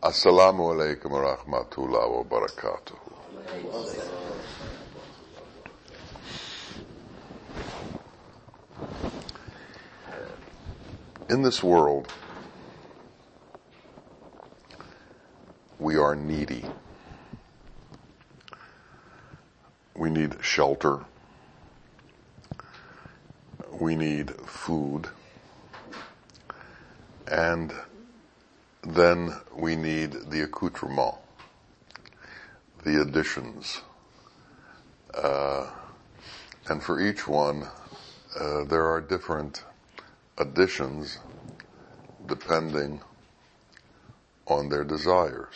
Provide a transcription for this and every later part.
Assalamu alaikum wa rahmatullahi wa barakatuh. In this world, we are needy. We need shelter. We need food. And then we need the accoutrement, the additions. And for each one, there are different additions depending on their desires.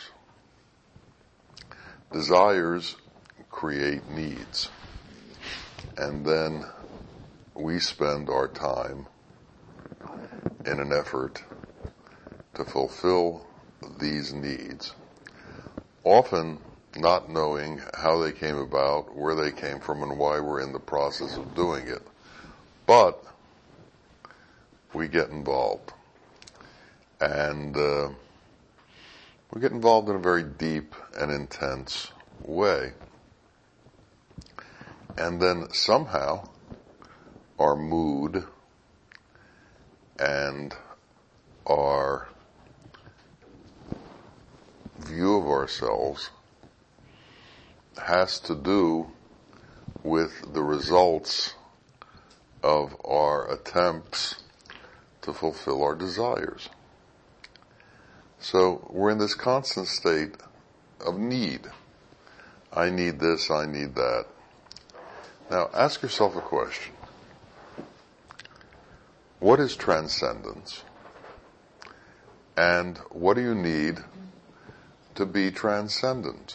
Desires create needs, and then we spend our time in an effort to fulfill these needs, often not knowing how they came about, where they came from, and why we're in the process of doing it. But we get involved. And we get involved in a very deep and intense way. And then somehow our mood and our view of ourselves has to do with the results of our attempts to fulfill our desires. So we're in this constant state of need. I need this, I need that. Now ask yourself a question. What is transcendence? And what do you need to be transcendent?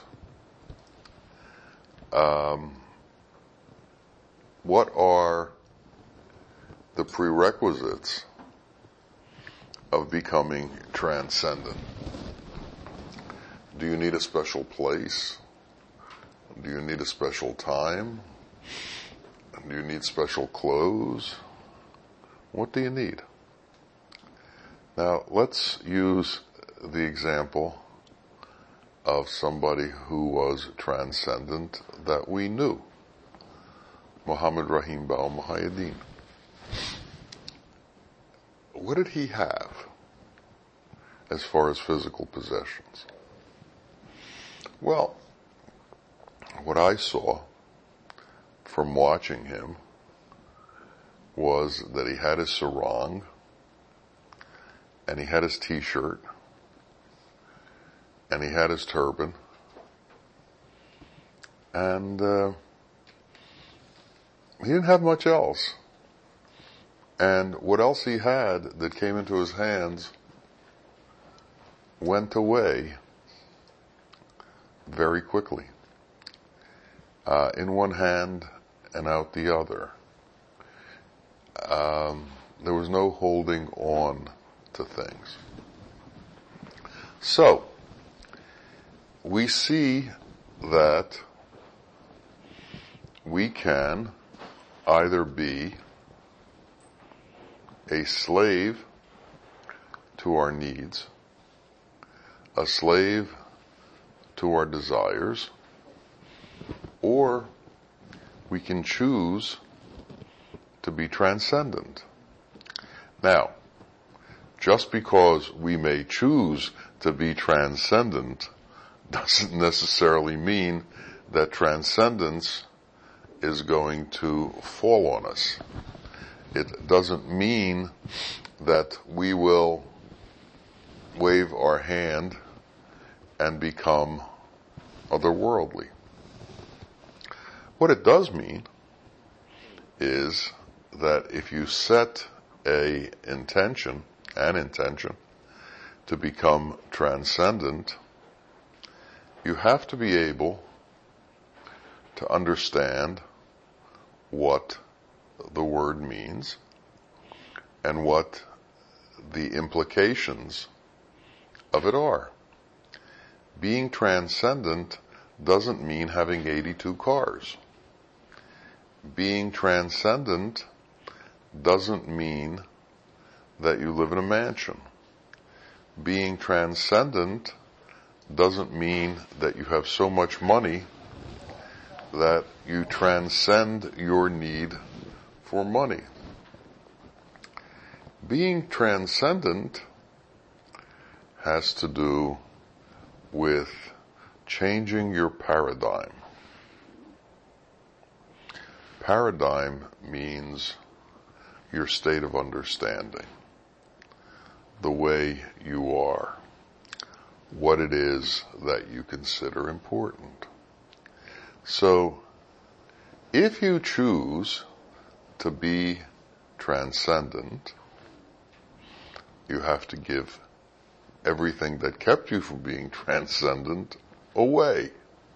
What are the prerequisites of becoming transcendent? Do you need a special place? Do you need a special time? Do you need special clothes? What do you need? Now, let's use the example of somebody who was transcendent that we knew, Muhammad Rahim Bal Muhyiddin. What did he have as far as physical possessions? Well, what I saw from watching him was that he had his sarong, and he had his t-shirt, and he had his turban, and he didn't have much else. And what else he had that came into his hands went away very quickly, in one hand and out the other. There was no holding on to things. So, we see that we can either be a slave to our needs, a slave to our desires, or we can choose to be transcendent. Now, just because we may choose to be transcendent doesn't necessarily mean that transcendence is going to fall on us. It doesn't mean that we will wave our hand and become otherworldly. What it does mean is that if you set an intention to become transcendent, you have to be able to understand what the word means and what the implications of it are. Being transcendent doesn't mean having 82 cars. Being transcendent doesn't mean that you live in a mansion. Being transcendent doesn't mean that you have so much money that you transcend your need for money. Being transcendent has to do with changing your paradigm. Paradigm means your state of understanding, the way you are, what it is that you consider important. So, if you choose to be transcendent, you have to give everything that kept you from being transcendent away.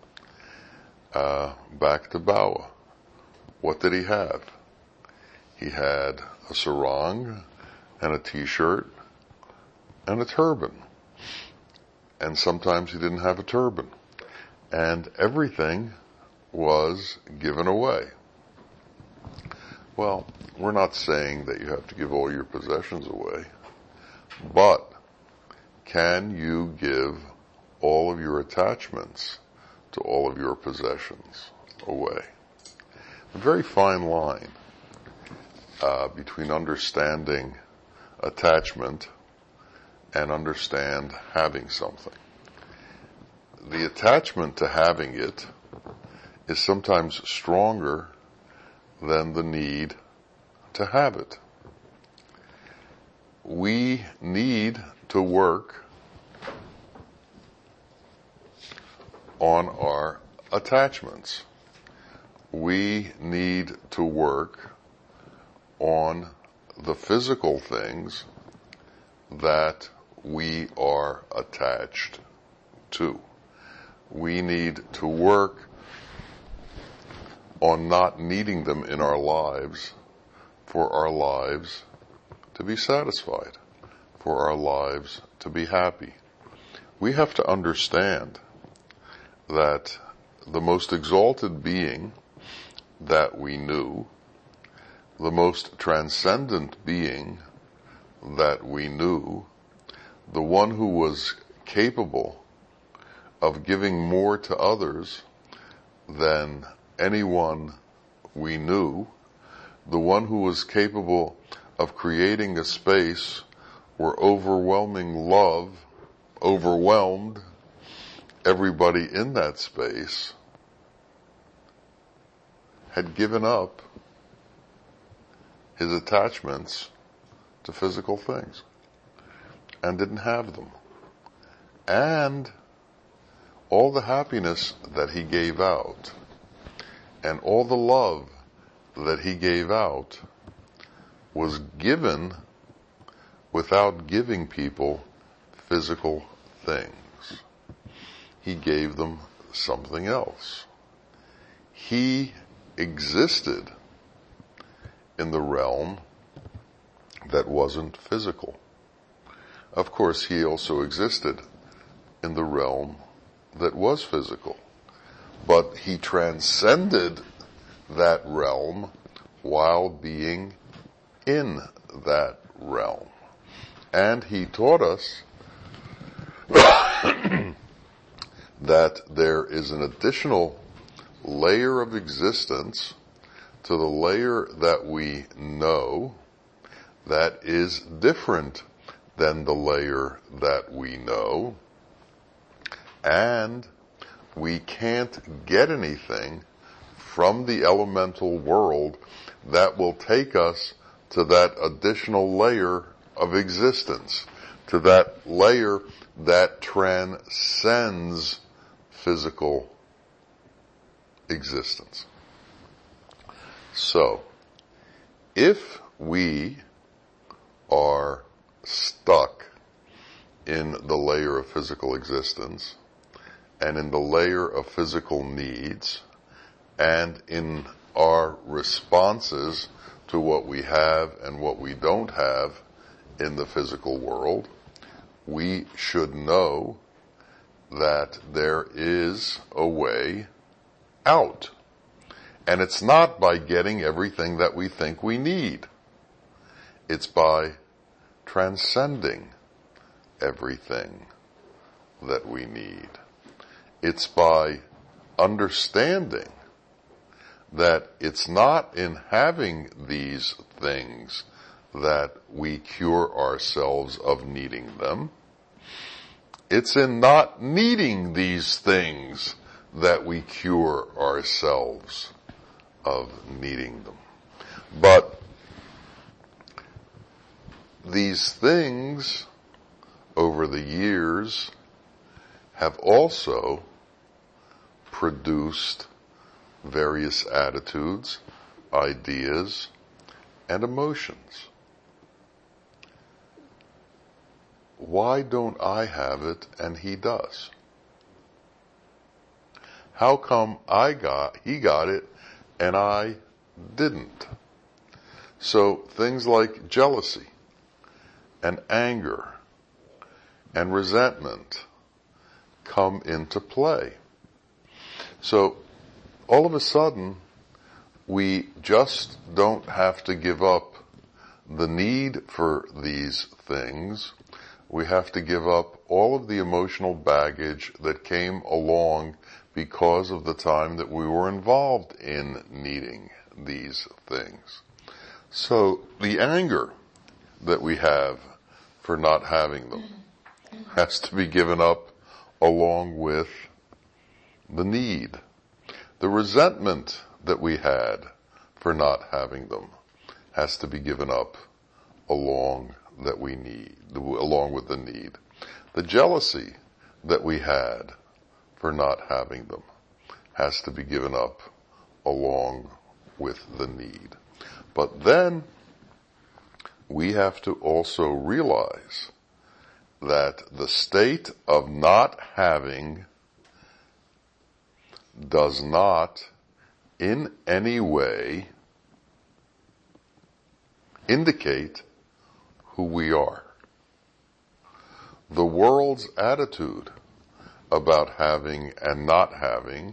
Back to Bawa. What did he have? He had a sarong and a t-shirt and a turban. And sometimes he didn't have a turban. And everything was given away. Well, we're not saying that you have to give all your possessions away, but can you give all of your attachments to all of your possessions away? A very fine line between understanding attachment and understand having something. The attachment to having it is sometimes stronger than the need to have it. We need to work on our attachments. We need to work on the physical things that we are attached to. We need to work on not needing them in our lives for our lives to be satisfied, for our lives to be happy. We have to understand that the most exalted being that we knew, the most transcendent being that we knew, the one who was capable of giving more to others than anyone we knew, the one who was capable of creating a space where overwhelming love overwhelmed everybody in that space, had given up his attachments to physical things and didn't have them. And all the happiness that he gave out and all the love that he gave out was given without giving people physical things. He gave them something else. He existed in the realm that wasn't physical. Of course, he also existed in the realm that was physical. But he transcended that realm while being in that realm. And he taught us that there is an additional layer of existence to the layer that we know that is different than the layer that we know, and we can't get anything from the elemental world that will take us to that additional layer of existence, to that layer that transcends physical existence. So, if we are stuck in the layer of physical existence and in the layer of physical needs and in our responses to what we have and what we don't have in the physical world, we should know that there is a way out. And it's not by getting everything that we think we need. It's by transcending everything that we need. It's by understanding that it's not in having these things that we cure ourselves of needing them. It's in not needing these things that we cure ourselves of needing them. But these things over the years have also produced various attitudes, ideas, and emotions. Why don't I have it and he does? How come he got it and I didn't? So things like jealousy and anger and resentment come into play. So all of a sudden, we just don't have to give up the need for these things. We have to give up all of the emotional baggage that came along because of the time that we were involved in needing these things. So the anger that we have for not having them has to be given up along with the need. The resentment that we had for not having them has to be given up along with the need. The jealousy that we had for not having them has to be given up along with the need. But then we have to also realize that the state of not having does not in any way indicate who we are. The world's attitude about having and not having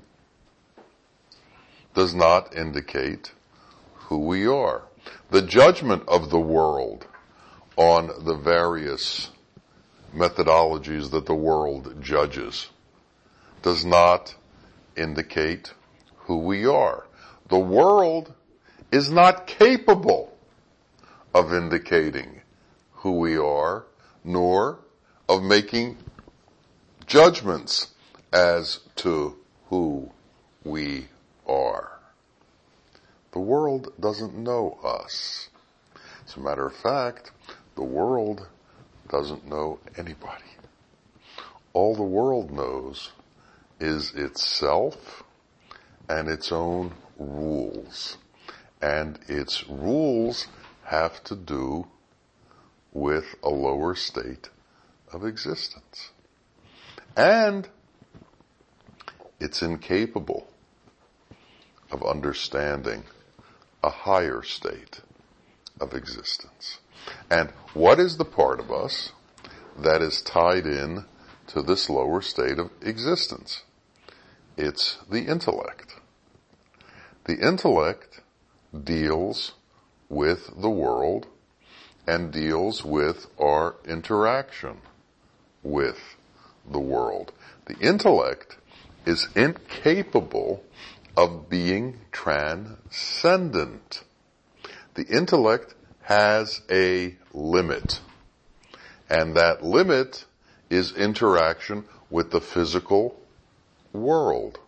does not indicate who we are. The judgment of the world on the various methodologies that the world judges does not indicate who we are. The world is not capable of indicating who we are, nor of making judgments as to who we are. The world doesn't know us. As a matter of fact, the world doesn't know anybody. All the world knows is itself and its own rules. And its rules have to do with a lower state of existence. And it's incapable of understanding a higher state of existence. And what is the part of us that is tied in to this lower state of existence? It's the intellect. The intellect deals with the world and deals with our interaction with the world. The intellect is incapable of being transcendent. The intellect has a limit, and that limit is interaction with the physical world.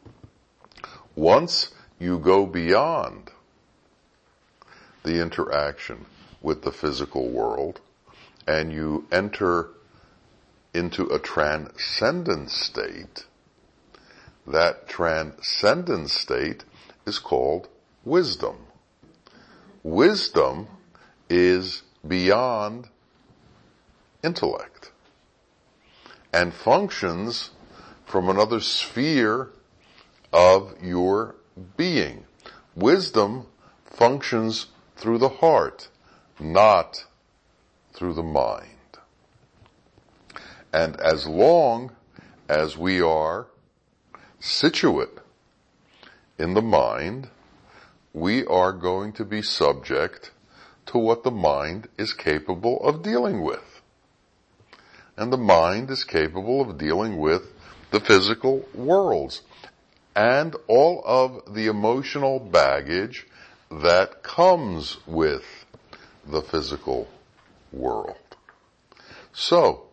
Once you go beyond the interaction with the physical world and you enter into a transcendent state, that transcendent state is called wisdom. Wisdom is beyond intellect and functions from another sphere of your being. Wisdom functions through the heart, not through the mind. And as long as we are situate in the mind, we are going to be subject to what the mind is capable of dealing with. and the mind is capable of dealing with the physical worlds and all of the emotional baggage that comes with the physical world. So,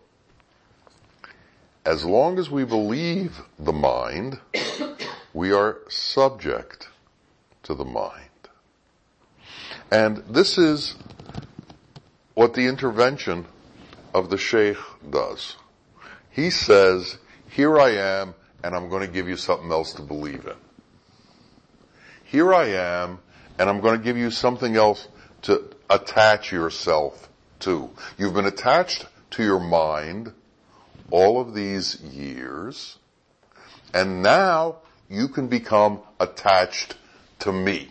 as long as we believe the mind, we are subject to the mind. And this is what the intervention of the Sheikh does. He says, here I am, and I'm going to give you something else to believe in. Here I am, and I'm going to give you something else to attach yourself to. You've been attached to your mind all of these years, and now you can become attached to me.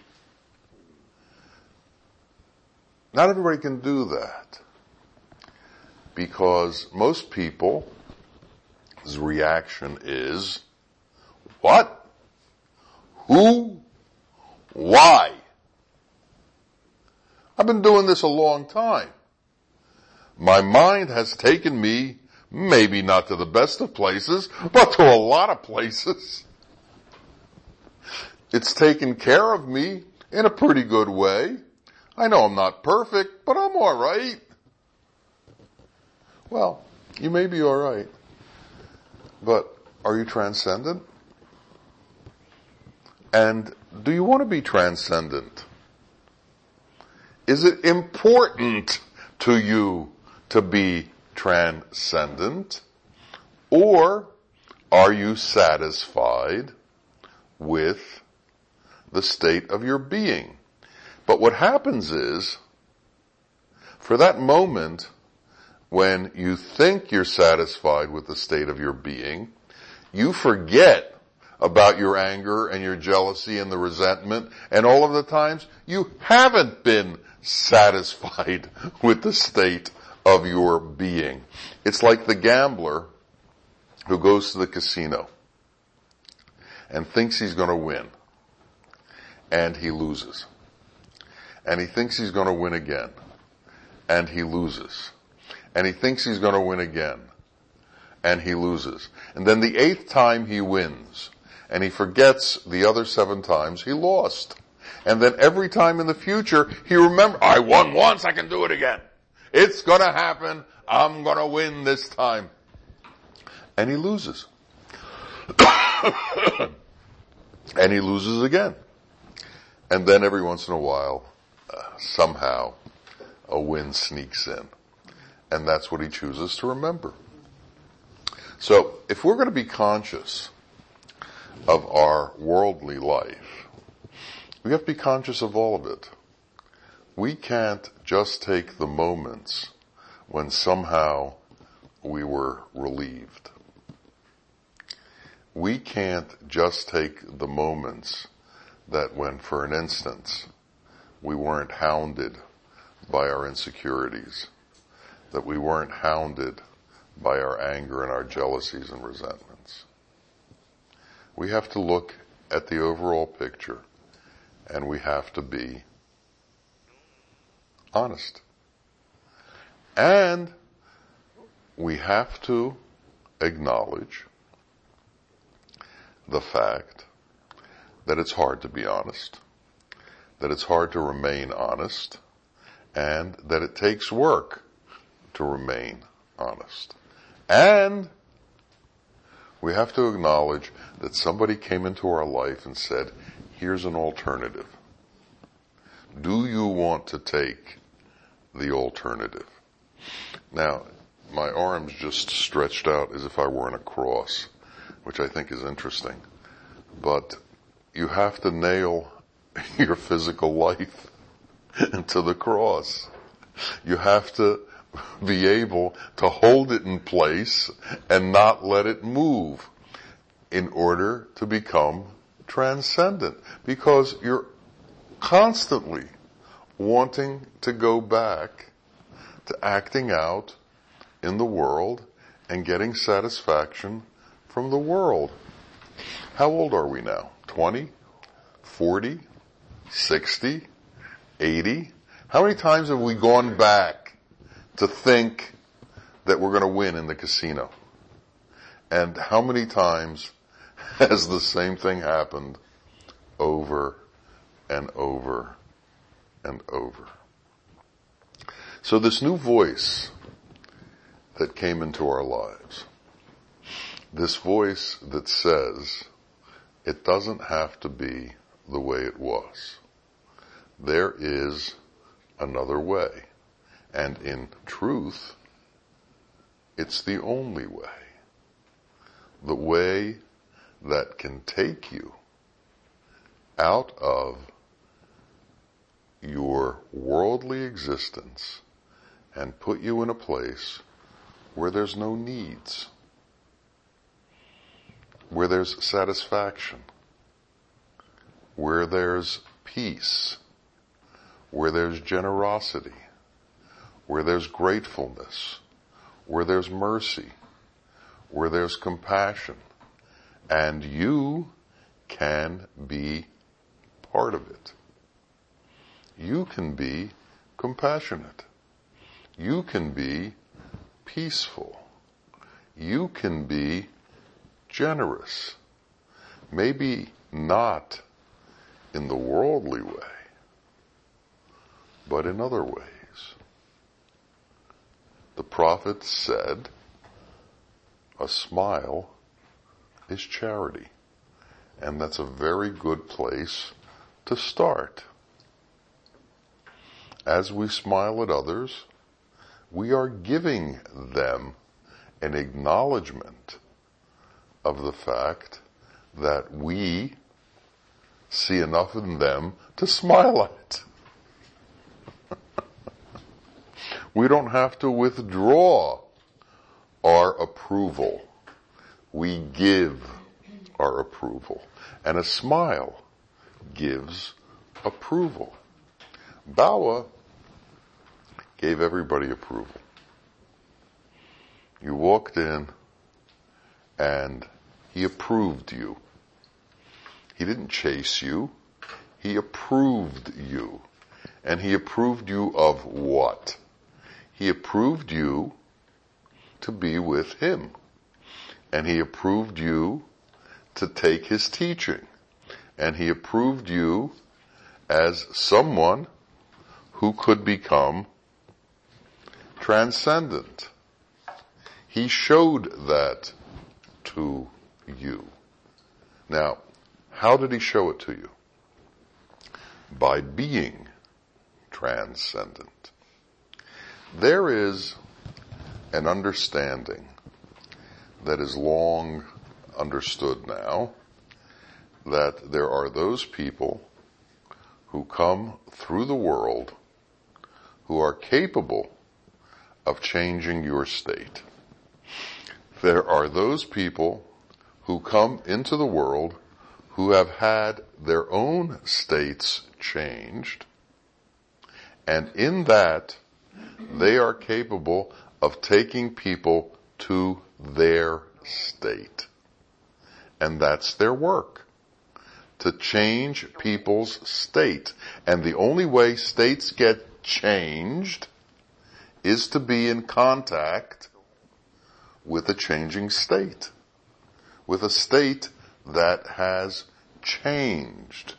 Not everybody can do that, because most people's reaction is, what? Who? Why? I've been doing this a long time. My mind has taken me, maybe not to the best of places, but to a lot of places. It's taken care of me in a pretty good way. I know I'm not perfect, but I'm all right. Well, you may be all right, but are you transcendent? And do you want to be transcendent? Is it important to you to be transcendent? Or are you satisfied with the state of your being? But what happens is, for that moment when you think you're satisfied with the state of your being, you forget about your anger and your jealousy and the resentment and all of the times you haven't been satisfied with the state of your being. It's like the gambler who goes to the casino and thinks he's going to win, and he loses. And he thinks he's going to win again, and he loses. And he thinks he's going to win again, and he loses. And then the 8th time he wins, and he forgets the other 7 times he lost. And then every time in the future, he remembers, I won once, I can do it again. It's going to happen. I'm going to win this time. And he loses. And he loses again. And then every once in a while, somehow, a win sneaks in. And that's what he chooses to remember. So, if we're going to be conscious of our worldly life, we have to be conscious of all of it. We can't just take the moments when somehow we were relieved. We can't just take the moments that when, for an instance, we weren't hounded by our insecurities, that we weren't hounded by our anger and our jealousies and resentments. We have to look at the overall picture, and we have to be honest. And we have to acknowledge the fact that it's hard to be honest, that it's hard to remain honest, and that it takes work to remain honest. And we have to acknowledge that somebody came into our life and said, here's an alternative. Do you want to take the alternative? Now, my arms just stretched out as if I were in a cross, which I think is interesting. But you have to nail your physical life to the cross. You have to be able to hold it in place and not let it move in order to become transcendent. Because you're constantly wanting to go back to acting out in the world and getting satisfaction from the world. How old are we now? 20? 40? 60? 80? How many times have we gone back to think that we're going to win in the casino. And how many times has the same thing happened over and over and over? So this new voice that came into our lives, this voice that says it doesn't have to be the way it was. There is another way. And in truth, it's the only way. The way that can take you out of your worldly existence and put you in a place where there's no needs, where there's satisfaction, where there's peace, where there's generosity, where there's gratefulness, where there's mercy, where there's compassion, and you can be part of it. You can be compassionate. You can be peaceful. You can be generous. Maybe not in the worldly way, but in other ways. The prophet said, a smile is charity. And that's a very good place to start. As we smile at others, we are giving them an acknowledgement of the fact that we see enough in them to smile at. We don't have to withdraw our approval. We give our approval. And a smile gives approval. Bawa gave everybody approval. You walked in and he approved you. He didn't chase you. He approved you. And he approved you of what? He approved you to be with him. And he approved you to take his teaching. And he approved you as someone who could become transcendent. He showed that to you. Now, how did he show it to you? By being transcendent. There is an understanding that is long understood now, that there are those people who come through the world who are capable of changing your state. There are those people who come into the world who have had their own states changed, and in that they are capable of taking people to their state. And that's their work, to change people's state. And the only way states get changed is to be in contact with a changing state, with a state that has changed.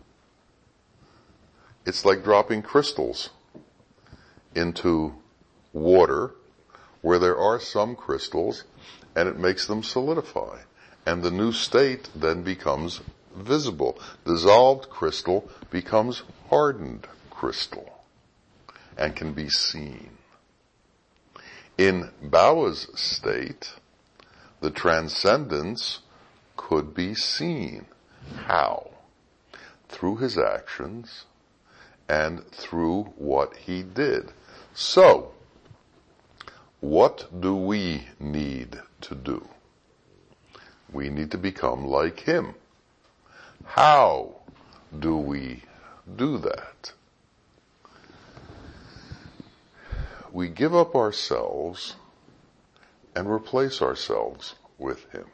It's like dropping crystals into water where there are some crystals, and it makes them solidify. And the new state then becomes visible. Dissolved crystal becomes hardened crystal and can be seen. In Bawa's state, the transcendence could be seen. How? Through his actions and through what he did. So, what do we need to do? We need to become like him. How do we do that? We give up ourselves and replace ourselves with him.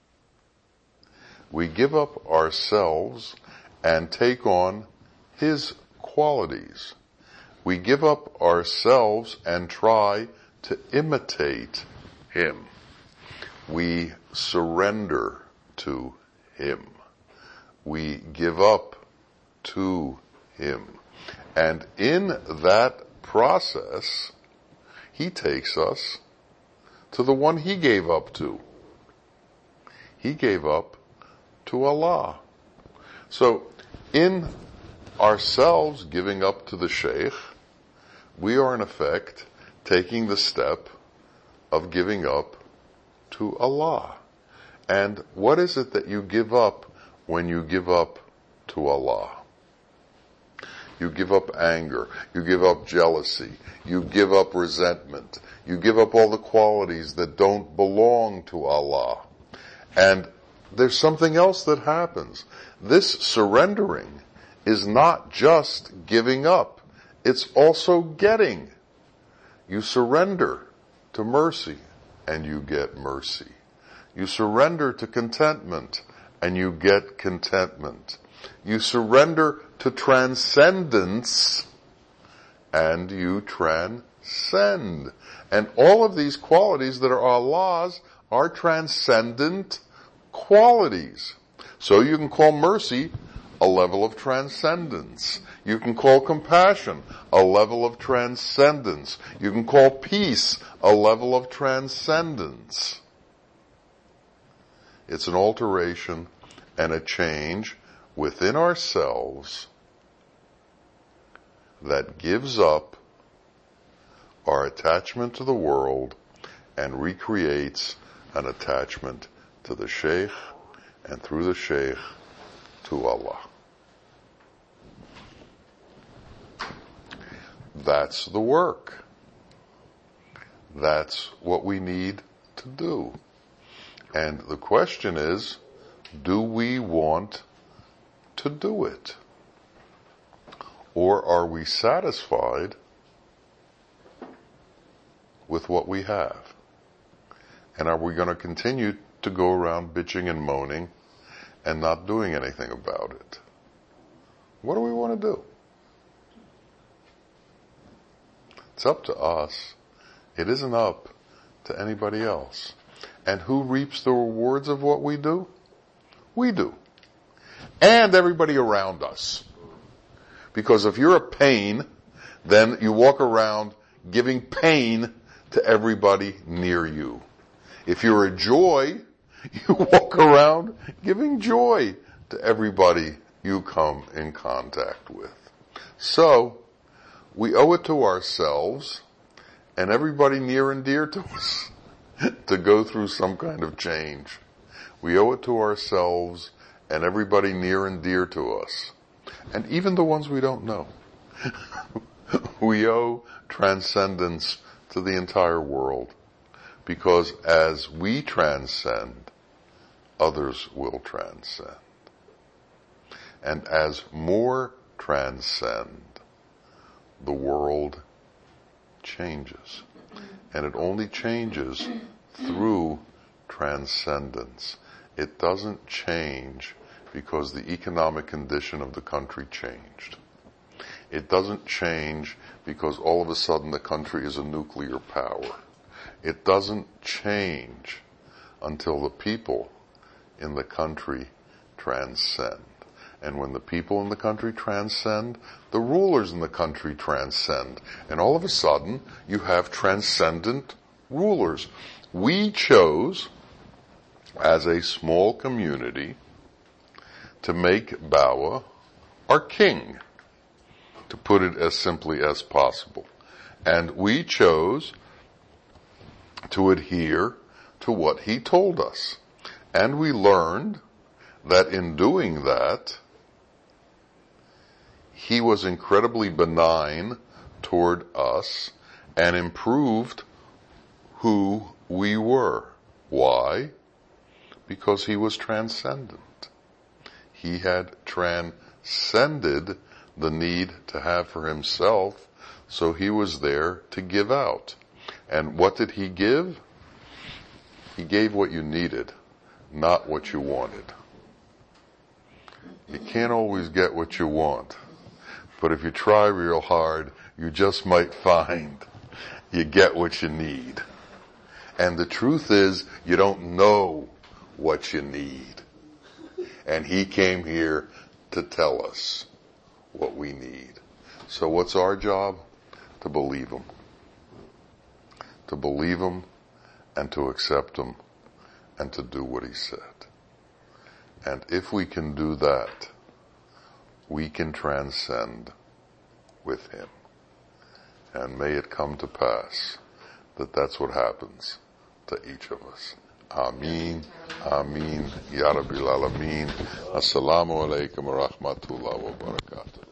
We give up ourselves and take on his qualities. We give up ourselves and try to imitate him. We surrender to him. We give up to him. And in that process, he takes us to the one he gave up to. He gave up to Allah. So, in ourselves giving up to the Sheikh, we are in effect taking the step of giving up to Allah. And what is it that you give up when you give up to Allah? You give up anger, you give up jealousy, you give up resentment, you give up all the qualities that don't belong to Allah. And there's something else that happens. This surrendering is not just giving up, it's also getting. You surrender to mercy and you get mercy. You surrender to contentment and you get contentment. You surrender to transcendence and you transcend. And all of these qualities that are Allah's are transcendent qualities. So you can call mercy a level of transcendence. You can call compassion a level of transcendence. You can call peace a level of transcendence. It's an alteration and a change within ourselves that gives up our attachment to the world and recreates an attachment to the Sheikh and through the Sheikh to Allah. That's the work. That's what we need to do. And the question is, do we want to do it? Or are we satisfied with what we have? And are we going to continue to go around bitching and moaning and not doing anything about it? What do we want to do? It's up to us. It isn't up to anybody else. And who reaps the rewards of what we do? We do. And everybody around us. Because if you're a pain, then you walk around giving pain to everybody near you. If you're a joy, you walk around giving joy to everybody you come in contact with. So, we owe it to ourselves and everybody near and dear to us to go through some kind of change. We owe it to ourselves and everybody near and dear to us, and even the ones we don't know. We owe transcendence to the entire world, because as we transcend, others will transcend. And as more transcend, the world changes. And it only changes through transcendence. It doesn't change because the economic condition of the country changed. It doesn't change because all of a sudden the country is a nuclear power. It doesn't change until the people in the country transcend. And when the people in the country transcend, the rulers in the country transcend. And all of a sudden, you have transcendent rulers. We chose, as a small community, to make Bawa our king, to put it as simply as possible. And we chose to adhere to what he told us. And we learned that in doing that, he was incredibly benign toward us and improved who we were. Why? Because he was transcendent. He had transcended the need to have for himself, so he was there to give out. And what did he give? He gave what you needed, not what you wanted. You can't always get what you want, but if you try real hard, you just might find you get what you need. And the truth is, you don't know what you need. And he came here to tell us what we need. So what's our job? To believe him. To believe him and to accept him and to do what he said. And if we can do that, we can transcend with him. And may it come to pass that that's what happens to each of us. Ameen. Ameen. Ya Rabbil Alameen. Assalamu alaikum wa rahmatullahi wa barakatuh.